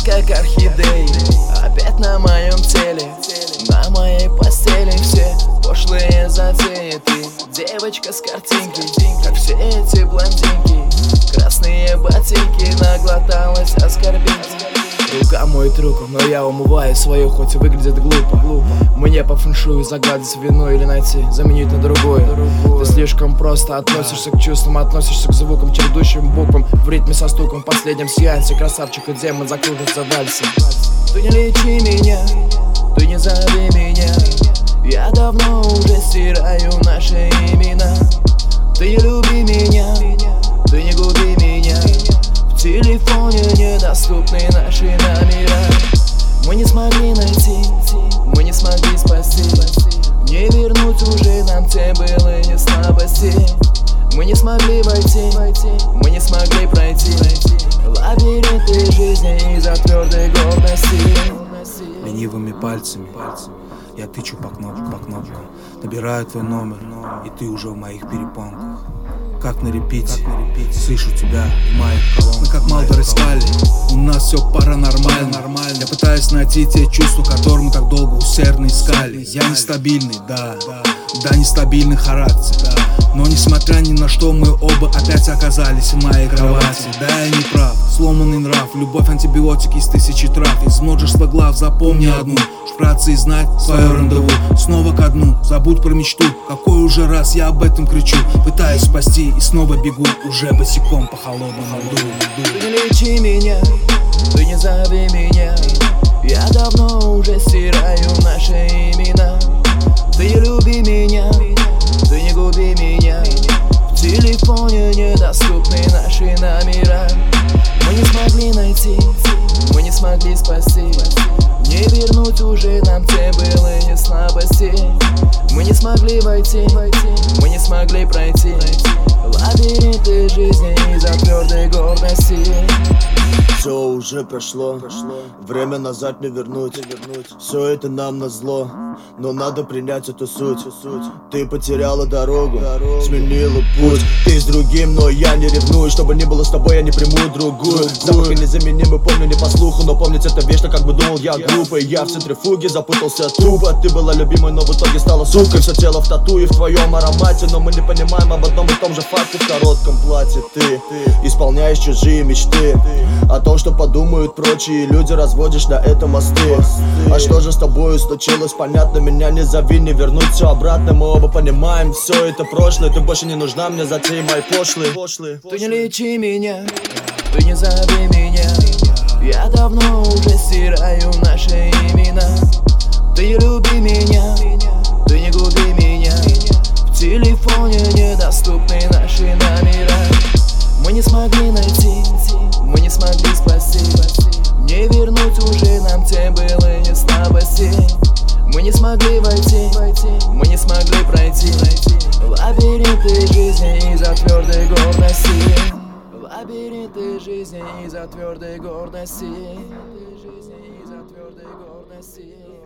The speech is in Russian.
как орхидеи, опять на моем теле, на моей постели все пошлые затеи. Ты девочка с картинки, как все эти блондинки, красные ботинки, наглоталась оскорбинки. Рука моет руку, но я умываю свою, хоть и выглядит глупо. Мне по фэншую загадать вину или найти, заменить на другое. Ты слишком просто относишься к чувствам, относишься к звукам, чередующим буквам, в ритме со стуком в последнем сеансе. Красавчик и демон закружится вальсом. Ты не лечи меня, ты не зови меня, я давно уже стираю наши имена. Ты не люби меня, ты не губи меня, в телефоне недоступны наши номера. Мы не смогли найти, мы не смогли спасти, не вернуть уже нам те былые слабости. Мы не смогли войти, мы не смогли пройти лабиринты жизни из-за твердой гордости. Ленивыми пальцами я тычу по кнопкам, набираю твой номер, и ты уже в моих перепонках. Как на репите, слышу тебя в моих колонках. Мы как Малдор искали, у нас все паранормально. Я пытаюсь найти те чувства, которые мы так долго усердно искали. Я нестабильный, да, нестабильный характер, но несмотря ни на что, мы оба опять оказались в моей кровати. Да, я не прав, сломанный нрав, любовь антибиотик из 1000 трав. Из множества глав запомни одну, шпраться и знать свое рандеву. Снова ко дну, забудь про мечту, какой уже раз я об этом кричу. Пытаюсь спасти и снова бегу, уже босиком по холодному льду. Ты не лечи меня, ты не зови меня, я давно уже стираю наши имена. Ты не люби меня, ты не губи меня, в телефоне недоступны наши номера. Мы не смогли найти, мы не смогли спасти, не вернуть уже нам те былые слабости. Мы не смогли войти, мы не смогли пройти лабиринты жизни из-за твердой гордости. Все уже прошло, время назад не вернуть. Все это нам назло, но надо принять эту суть. Ты потеряла дорогу, сменила путь. Ты с другим, но я не ревную. Чтобы не было с тобой, я не приму другую. Запах незаменимый, помню не по слуху, но помнить это вечно, как бы думал я глупый. Я в центрифуге запутался тупо. Ты была любимой, но в итоге стала сукой. Все тело в тату и в твоем аромате, но мы не понимаем об одном и том же факте. В коротком платье ты исполняешь чужие мечты, о том, что подумают прочие люди, разводишь на этом мосты. А что же с тобою случилось, понятно, меня не зови, не вернуть все обратно. Мы оба понимаем, все это прошлое, ты больше не нужна мне, затеи мои пошлые. Ты не лечи меня, ты не зови меня, я давно уже стираю наши имена. Ты не люби меня, ты не губи меня, в телефоне недоступны наши номера. Мы не смогли найти, мы не смогли спасти, не вернуть уже нам те былые слабости. Мы не смогли войти, мы не смогли пройти лабиринты жизни из-за твердой гордости. Лабиринты жизни из-за твердой гордости.